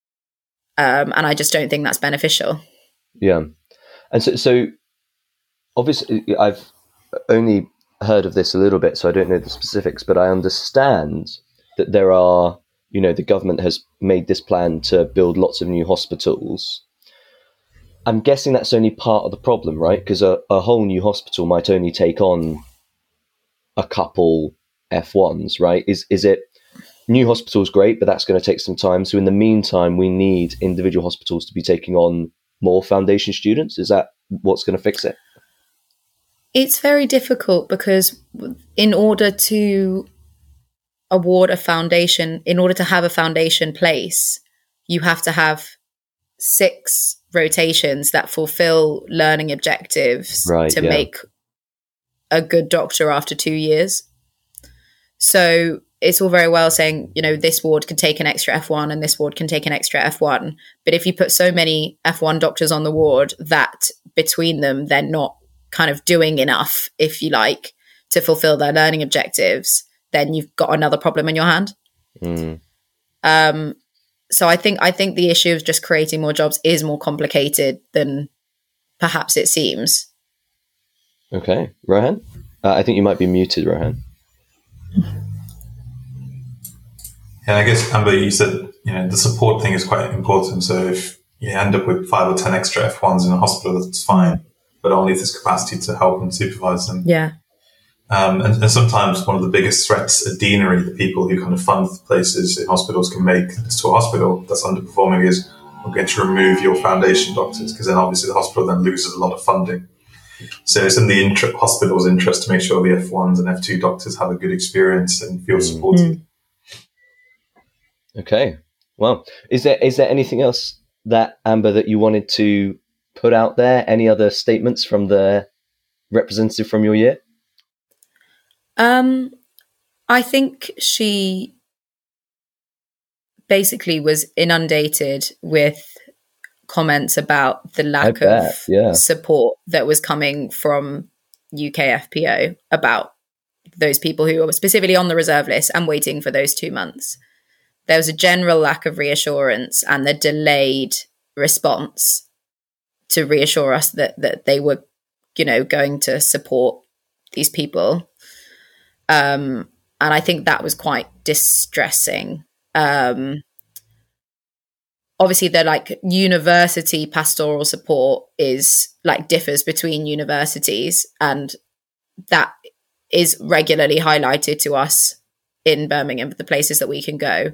[SPEAKER 3] Um, and I just don't think that's beneficial.
[SPEAKER 2] Yeah. And so, so obviously I've only heard of this a little bit, so I don't know the specifics, but I understand that there are, you know, the government has made this plan to build lots of new hospitals. I'm guessing that's only part of the problem, right? Because a, a whole new hospital might only take on a couple F ones, right? Is is it new hospitals great, but that's going to take some time. So in the meantime, we need individual hospitals to be taking on more foundation students. Is that what's going to fix it?
[SPEAKER 3] It's very difficult because in order to award a foundation, in order to have a foundation place, you have to have six rotations that fulfill learning objectives
[SPEAKER 2] right,
[SPEAKER 3] to
[SPEAKER 2] yeah.
[SPEAKER 3] make a good doctor after two years. So it's all very well saying, you know, this ward can take an extra F one and this ward can take an extra F one. But if you put so many F one doctors on the ward that between them, they're not kind of doing enough, if you like, to fulfill their learning objectives, then you've got another problem in your hand.
[SPEAKER 2] Mm.
[SPEAKER 3] Um, so I think I think the issue of just creating more jobs is more complicated than perhaps it seems.
[SPEAKER 2] Okay, Rohan, uh, I think you might be muted, Rohan.
[SPEAKER 1] Yeah, I guess, Amber, you said, you know, the support thing is quite important. So if you end up with five or ten extra F ones in a hospital, that's fine, but only if there's capacity to help and supervise them.
[SPEAKER 3] Yeah.
[SPEAKER 1] Um, and, and sometimes one of the biggest threats a deanery, the people who kind of fund places in hospitals, can make to a hospital that's underperforming is, we're going to remove your foundation doctors, because then obviously the hospital then loses a lot of funding. So it's in the inter- hospital's interest to make sure the F ones and F two doctors have a good experience and feel supported.
[SPEAKER 3] Mm.
[SPEAKER 2] Okay. Well, is there is there anything else that, Amber, that you wanted to put out there? Any other statements from the representative from your year?
[SPEAKER 3] Um, I think she basically was inundated with comments about the lack
[SPEAKER 2] bet,
[SPEAKER 3] of
[SPEAKER 2] yeah.
[SPEAKER 3] support that was coming from U K F P O about those people who were specifically on the reserve list and waiting for those two months. There was a general lack of reassurance and the delayed response to reassure us that that they were, you know, going to support these people. Um, and I think that was quite distressing. Um, obviously, the like university pastoral support is like differs between universities, and that is regularly highlighted to us in Birmingham for the places that we can go.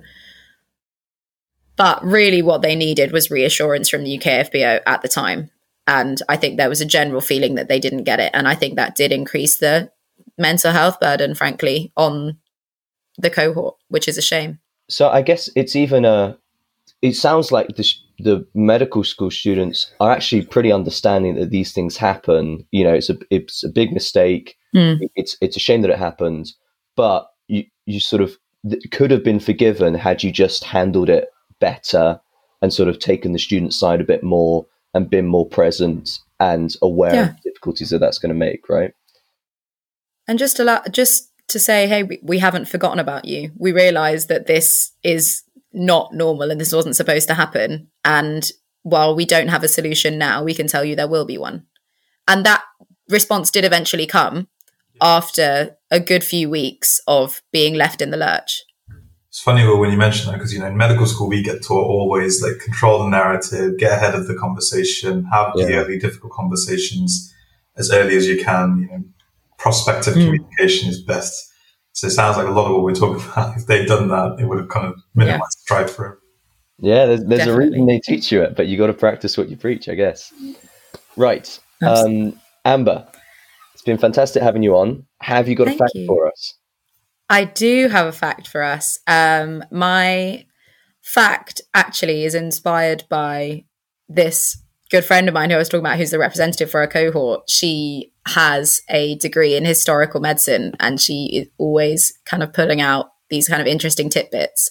[SPEAKER 3] But really what they needed was reassurance from the U K F P O at the time. And I think there was a general feeling that they didn't get it. And I think that did increase the mental health burden, frankly, on the cohort, which is a shame.
[SPEAKER 2] So I guess it's even a, it sounds like the, the medical school students are actually pretty understanding that these things happen. You know, it's a, it's a big mistake. Mm. It's, it's a shame that it happened, but you, you sort of th- could have been forgiven had you just handled it better and sort of taken the student side a bit more and been more present and aware yeah. of the difficulties that that's going to make, right?
[SPEAKER 3] And just allow, just to say, hey, we, we haven't forgotten about you. We realise that this is not normal and this wasn't supposed to happen. And while we don't have a solution now, we can tell you there will be one. And that response did eventually come after a good few weeks of being left in the lurch.
[SPEAKER 1] It's funny when you mention that, because, you know, in medical school, we get taught always like control the narrative, get ahead of the conversation, have yeah. the early difficult conversations as early as you can. You know, prospective mm. communication is best. So it sounds like a lot of what we're talking about, if they'd done that, it would have kind of minimized yeah. strife for him.
[SPEAKER 2] Yeah, there's, there's a reason they teach you it, but you got to practice what you preach, I guess. Right. Um, Amber, it's been fantastic having you on. Have you got
[SPEAKER 3] Thank
[SPEAKER 2] a fact
[SPEAKER 3] you.
[SPEAKER 2] for us?
[SPEAKER 3] I do have a fact for us. Um, my fact actually is inspired by this good friend of mine who I was talking about, who's the representative for a cohort. She has a degree in historical medicine, and she is always kind of putting out these kind of interesting tidbits.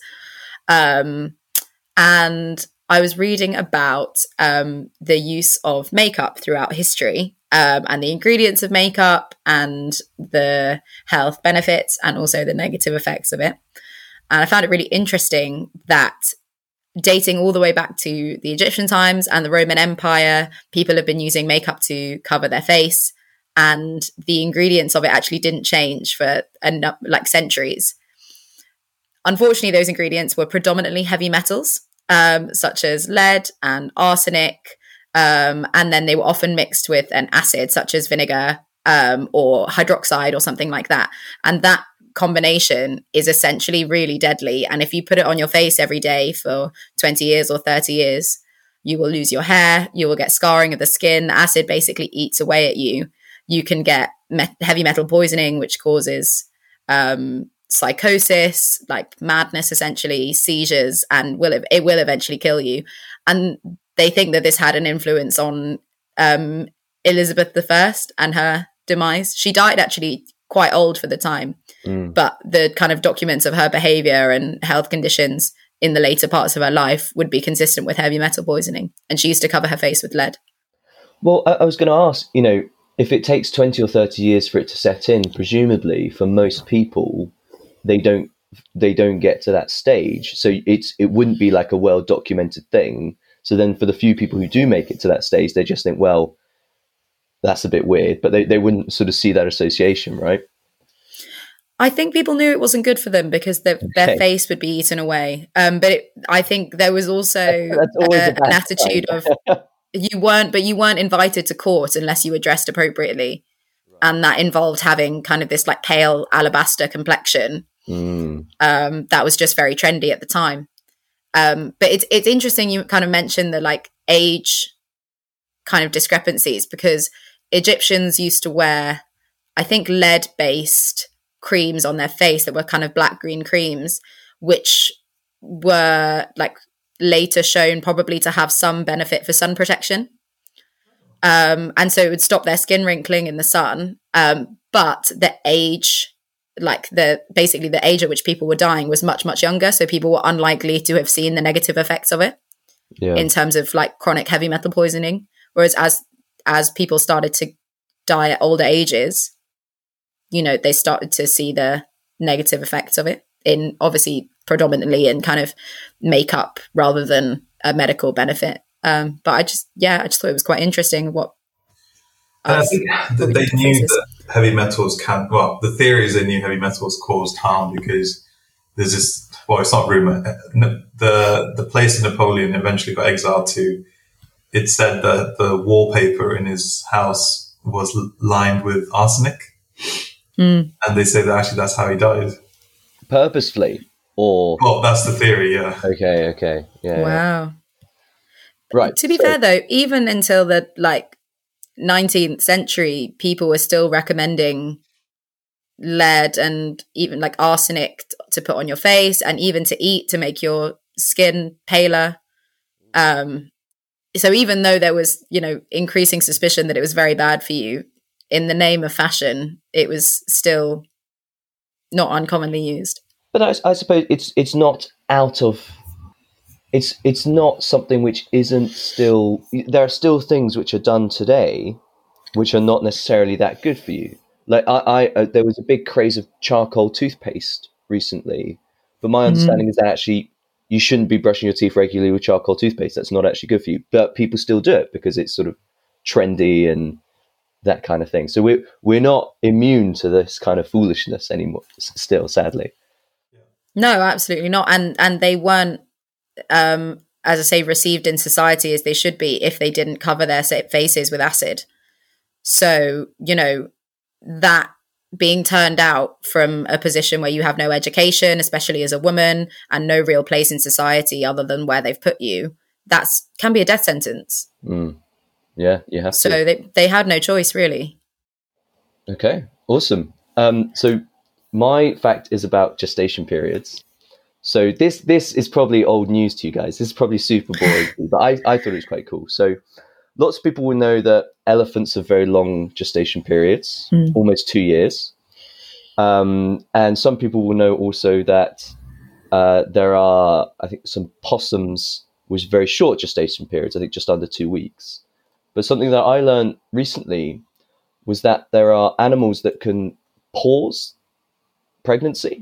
[SPEAKER 3] Um, and I was reading about um, the use of makeup throughout history, um, and the ingredients of makeup and the health benefits and also the negative effects of it. And I found it really interesting that dating all the way back to the Egyptian times and the Roman Empire, people have been using makeup to cover their face, and the ingredients of it actually didn't change for a, like centuries. Unfortunately, those ingredients were predominantly heavy metals, um, such as lead and arsenic, um, and then they were often mixed with an acid such as vinegar um, or hydroxide or something like that. And that combination is essentially really deadly. And if you put it on your face every day for twenty years or thirty years, you will lose your hair, you will get scarring of the skin. The acid basically eats away at you. You can get me- heavy metal poisoning, which causes um, psychosis, like madness, essentially, seizures, and will it will eventually kill you. And they think that this had an influence on um, Elizabeth the First and her demise. She died actually quite old for the time, mm. but the kind of documents of her behavior and health conditions in the later parts of her life would be consistent with heavy metal poisoning. And she used to cover her face with lead.
[SPEAKER 2] Well, I, I was going to ask, you know, if it takes twenty or thirty years for it to set in, presumably for most people, they don't they don't get to that stage. So it's it wouldn't be like a well documented thing. So then for the few people who do make it to that stage, they just think, well, that's a bit weird, but they, they wouldn't sort of see that association, right?
[SPEAKER 3] I think people knew it wasn't good for them because the, okay. their face would be eaten away. Um, but it, I think there was also uh, an attitude of you weren't, but you weren't invited to court unless you were dressed appropriately. Right. And that involved having kind of this like pale alabaster complexion. Mm. Um, that was just very trendy at the time. Um, but it's it's interesting you kind of mentioned the like age kind of discrepancies, because Egyptians used to wear, I think, lead-based creams on their face that were kind of black-green creams, which were like later shown probably to have some benefit for sun protection. Um, and so it would stop their skin wrinkling in the sun. Um, but the age... like the basically the age at which people were dying was much, much younger. So people were unlikely to have seen the negative effects of it yeah. in terms of like chronic heavy metal poisoning. Whereas as as people started to die at older ages, you know, they started to see the negative effects of it in obviously predominantly in kind of makeup rather than a medical benefit. Um, but I just, yeah, I just thought it was quite interesting what
[SPEAKER 1] And I think that they knew that heavy metals can, well, the theory is they knew heavy metals caused harm because there's this, well, it's not rumor. The, the place Napoleon eventually got exiled to, it said that the wallpaper in his house was lined with arsenic. Mm. And they say that actually that's how he died.
[SPEAKER 2] Purposefully? Or?
[SPEAKER 1] Well, that's the theory, yeah.
[SPEAKER 2] Okay, okay. Yeah.
[SPEAKER 3] Wow.
[SPEAKER 2] Right.
[SPEAKER 3] To be
[SPEAKER 2] so.
[SPEAKER 3] fair though, even until the, like, nineteenth century, people were still recommending lead and even like arsenic to put on your face and even to eat to make your skin paler. Um, so even though there was, you know, increasing suspicion that it was very bad for you, in the name of fashion, it was still not uncommonly used.
[SPEAKER 2] But I, I suppose it's it's not out of It's it's not something which isn't still... There are still things which are done today which are not necessarily that good for you. Like I, I uh, there was a big craze of charcoal toothpaste recently, but my understanding mm-hmm. is that actually you shouldn't be brushing your teeth regularly with charcoal toothpaste. That's not actually good for you. But people still do it because it's sort of trendy and that kind of thing. So we're, we're not immune to this kind of foolishness anymore, still, sadly.
[SPEAKER 3] No, absolutely not. And and they weren't, um, as I say, received in society as they should be if they didn't cover their faces with acid. So, you know, that being turned out from a position where you have no education, especially as a woman, and no real place in society other than where they've put you, that's can be a death sentence.
[SPEAKER 2] Mm. Yeah, you have
[SPEAKER 3] so
[SPEAKER 2] to.
[SPEAKER 3] So they, they had no choice, really.
[SPEAKER 2] Okay, awesome. Um, so my fact is about gestation periods. So this this is probably old news to you guys. This is probably super boring, but I, I thought it was quite cool. So lots of people will know that elephants have very long gestation periods, mm. almost two years. Um, and some people will know also that uh, there are, I think, some possums with very short gestation periods, I think just under two weeks. But something that I learned recently was that there are animals that can pause pregnancy.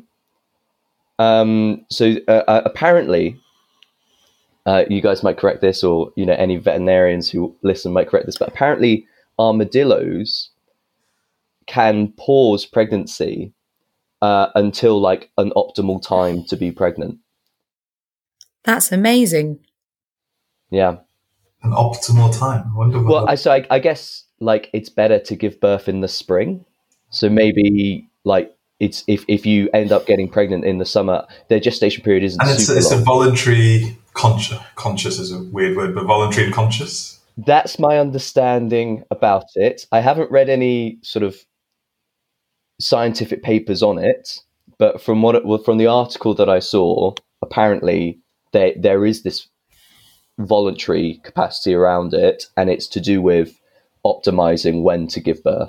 [SPEAKER 2] Um, so uh, apparently, uh, you guys might correct this, or you know, any veterinarians who listen might correct this, but apparently armadillos can pause pregnancy uh, until like an optimal time to be pregnant.
[SPEAKER 3] That's amazing.
[SPEAKER 2] Yeah,
[SPEAKER 1] an optimal time. I wonder what
[SPEAKER 2] well, I, so I, I guess like it's better to give birth in the spring. So maybe like. It's if, if you end up getting pregnant in the summer, their gestation period isn't.
[SPEAKER 1] And it's
[SPEAKER 2] super
[SPEAKER 1] it's
[SPEAKER 2] long.
[SPEAKER 1] a voluntary conscious. Conscious is a weird word, but voluntary and conscious.
[SPEAKER 2] That's my understanding about it. I haven't read any sort of scientific papers on it, but from what it, well, from the article that I saw, apparently there there is this voluntary capacity around it, and it's to do with optimizing when to give birth.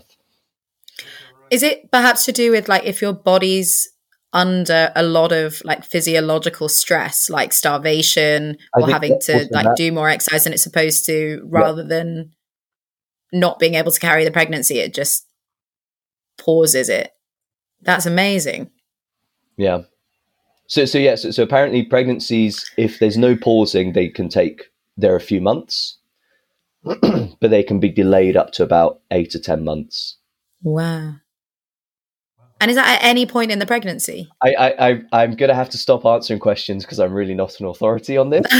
[SPEAKER 3] Is it perhaps to do with like if your body's under a lot of like physiological stress, like starvation or having to like that. do more exercise than it's supposed to, rather yeah. than not being able to carry the pregnancy, it just pauses it. That's amazing.
[SPEAKER 2] Yeah. So so yeah, so, so apparently pregnancies, if there's no pausing, they can take there a few months, but they can be delayed up to about eight to ten months.
[SPEAKER 3] Wow. And is that at any point in the pregnancy?
[SPEAKER 2] I, I, I, I'm going to have to stop answering questions because I'm really not an authority on this.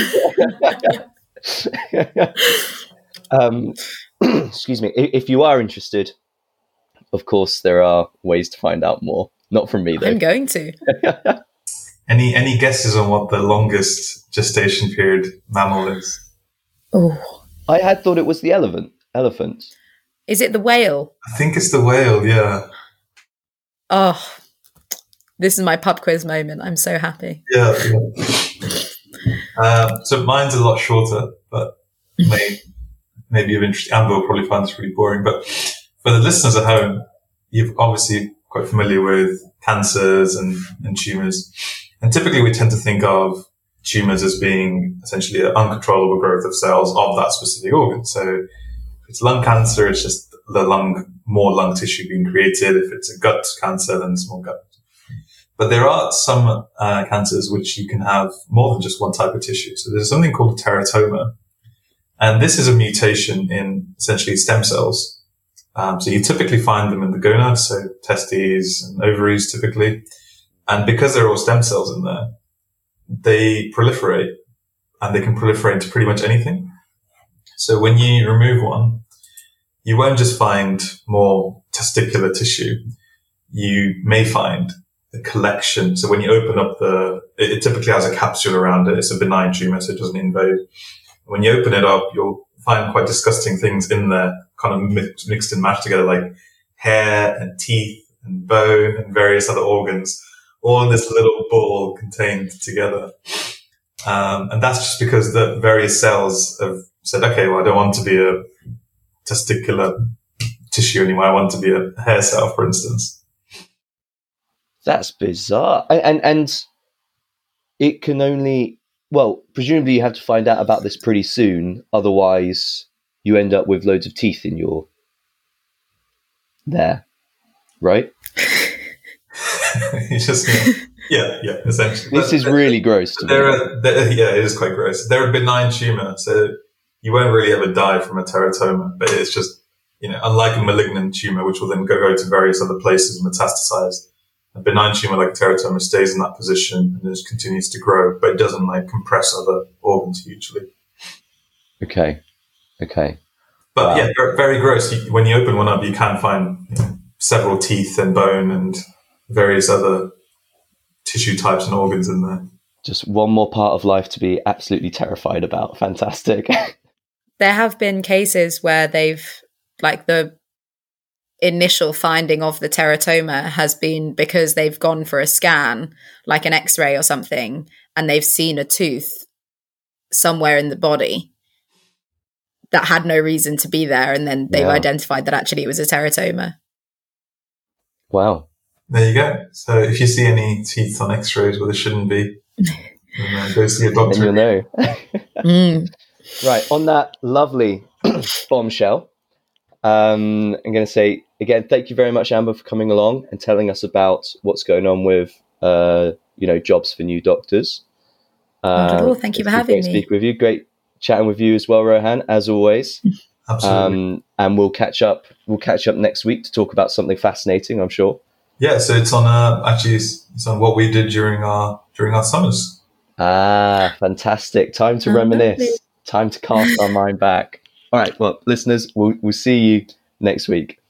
[SPEAKER 2] um, excuse me. If you are interested, of course, there are ways to find out more. Not from me, though.
[SPEAKER 3] I'm going to.
[SPEAKER 1] any any guesses on what the longest gestation period mammal is?
[SPEAKER 3] Oh,
[SPEAKER 2] I had thought it was the elephant. Elephant.
[SPEAKER 3] Is it the whale?
[SPEAKER 1] I think it's the whale. Yeah.
[SPEAKER 3] Oh, this is my pub quiz moment. I'm so happy.
[SPEAKER 1] Yeah. yeah. um, so mine's a lot shorter, but may, maybe of interest. Amber will probably find this really boring. But for the listeners at home, you're obviously quite familiar with cancers and, and tumours. And typically we tend to think of tumours as being essentially an uncontrollable growth of cells of that specific organ. So if it's lung cancer, it's just the lung, more lung tissue being created. If it's a gut cancer, then it's more gut. But there are some uh, cancers which you can have more than just one type of tissue. So there's something called a teratoma. And this is a mutation in essentially stem cells. Um, so you typically find them in the gonads, so testes and ovaries typically. And because they're all stem cells in there, they proliferate, and they can proliferate into pretty much anything. So when you remove one, you won't just find more testicular tissue. You may find a collection. So when you open up the, it, it typically has a capsule around it. It's a benign tumor, so it doesn't invade. When you open it up, you'll find quite disgusting things in there, kind of mixed, mixed and mashed together, like hair and teeth and bone and various other organs, all in this little ball contained together. Um, and that's just because the various cells have said, okay, well, I don't want to be a testicular tissue anymore. I want to be a hair cell, for instance.
[SPEAKER 2] That's bizarre. And, and, and it can only, well, presumably you have to find out about this pretty soon. Otherwise you end up with loads of teeth in your there, right?
[SPEAKER 1] You just, you know, yeah, yeah, essentially.
[SPEAKER 2] This but, is really gross to
[SPEAKER 1] there
[SPEAKER 2] me.
[SPEAKER 1] Are, there, yeah, it is quite gross. They're a benign tumor, so you won't really ever die from a teratoma, but it's just, you know, unlike a malignant tumor, which will then go, go to various other places and metastasize, a benign tumor like a teratoma stays in that position and just continues to grow, but it doesn't like compress other organs hugely.
[SPEAKER 2] Okay. Okay.
[SPEAKER 1] But
[SPEAKER 2] wow.
[SPEAKER 1] yeah, very, very gross. You, when you open one up, you can find, you know, several teeth and bone and various other tissue types and organs in there.
[SPEAKER 2] Just one more part of life to be absolutely terrified about. Fantastic.
[SPEAKER 3] There have been cases where they've, like the initial finding of the teratoma has been because they've gone for a scan, like an X-ray or something, and they've seen a tooth somewhere in the body that had no reason to be there, and then they've
[SPEAKER 2] Yeah.
[SPEAKER 3] identified that actually it was a teratoma.
[SPEAKER 2] Wow.
[SPEAKER 1] There you go. So if you see any teeth on X-rays where they shouldn't be, then uh, go see a
[SPEAKER 2] Then
[SPEAKER 1] doctor.
[SPEAKER 2] you'll know.
[SPEAKER 3] Mm.
[SPEAKER 2] Right, on that lovely bombshell, um, I'm going to say again, thank you very much, Amber, for coming along and telling us about what's going on with, uh, you know, jobs for new doctors.
[SPEAKER 3] Not at
[SPEAKER 2] Uh,
[SPEAKER 3] all. Thank you
[SPEAKER 2] it's
[SPEAKER 3] for
[SPEAKER 2] been
[SPEAKER 3] having
[SPEAKER 2] great
[SPEAKER 3] me.
[SPEAKER 2] Speak with you. Great chatting with you as well, Rohan, as always.
[SPEAKER 1] Absolutely.
[SPEAKER 2] Um, and we'll catch up. We'll catch up next week to talk about something fascinating, I'm sure.
[SPEAKER 1] Yeah. So it's on. Uh, actually, it's, it's on what we did during our during our summers.
[SPEAKER 2] Ah, fantastic! Time to
[SPEAKER 3] Oh,
[SPEAKER 2] reminisce.
[SPEAKER 3] lovely.
[SPEAKER 2] Time to cast our mind back. All right. Well, listeners, we'll we'll see you next week.